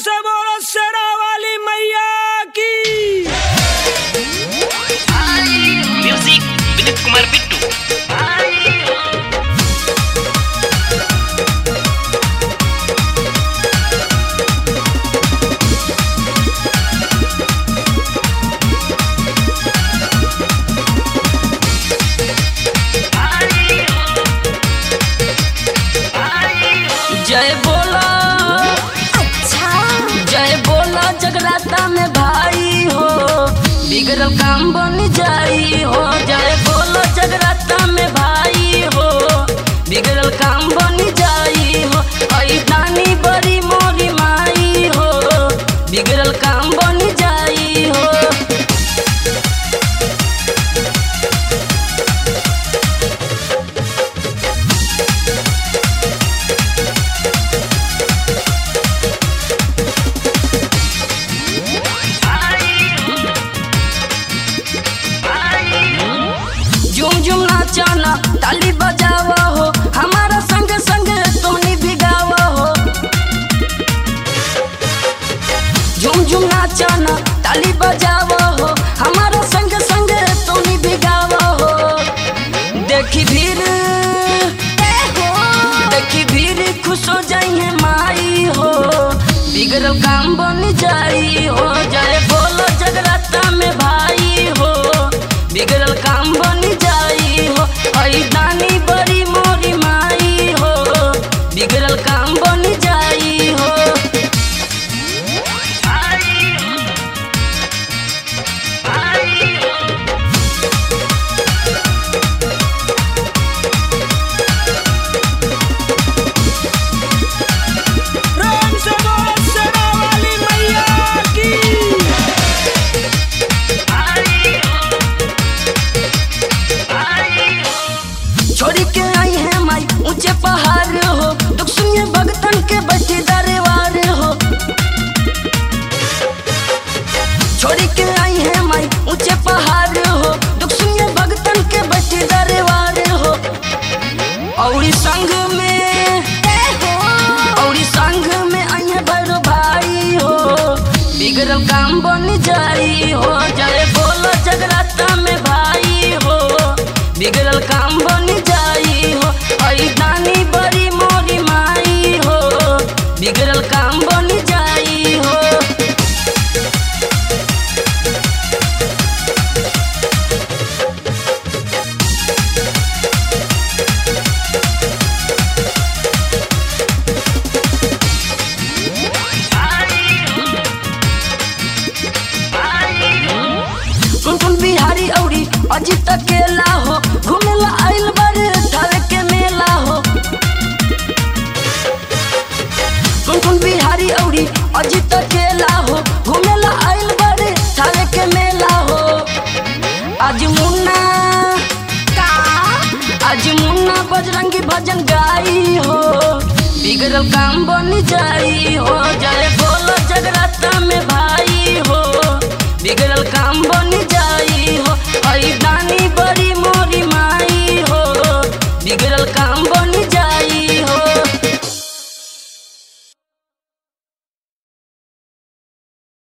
से बोलो शेरा वाली मैया की। म्यूजिक विनीत कुमार बिट्टू। जय बोला, अच्छा जय बोला जगराता में भाई हो, बिगड़ल काम बन जाई हो। जय बोला जगराता में भाई हो, बिगड़ल काम बन जाई हो। आई दानी बड़ी मोरी माई हो, बिगड़ल काम बन जाई हो। झूम झूम नाचाना ताली बजावा हो, हमारा संग संग तोनी भी गावा हो। झूम झूम नाचाना ताली बजावा हो, हमारा संग संग तोनी भी गावा हो। देखी भीड़ खुश हो जाइए माई हो, बिगड़ल काम बन जाई हो। जय बोलो जगराता में भाई हो, बिगड़ल काम बन जाई हो। आई दानी बड़ी मोरी माई हो, बिगड़ल काम बन जाई हो। प्रेम से बोलो शेरा वाली मैया की। छोड़ी के आई है माई ऊंचे पहाड़ हो, दुख सुनिए भगतन के बैठी दरबार हो। छोड़ी के आई है माई ऊंचे पहाड़ हो, दुख सुनिए भगतन के बैठी दरबार हो। औरी संग में आई है भैरो भाई हो, बिगड़ल काम बन जाई हो। जय बोलो जगराता में भाई हो, बिगड़ल काम बन जाई हो। आई दानी बड़ी मोरी माई हो, बिगड़ल काम बन जाई हो। टुनटुन बिहारी औरी अजीत अकेला हो, घूमेला आइल बारे थावे के मेला हो। टुनटुन बिहारी औरी अजीत अकेला हो, घूमेला आइल बारे थावे के मेला हो। आज मुन्ना बजरंगी भजन गाई हो, बिगड़ल काम बन जाई हो। जय बोलो जगराता में भाई हो, बिगड़ल काम बन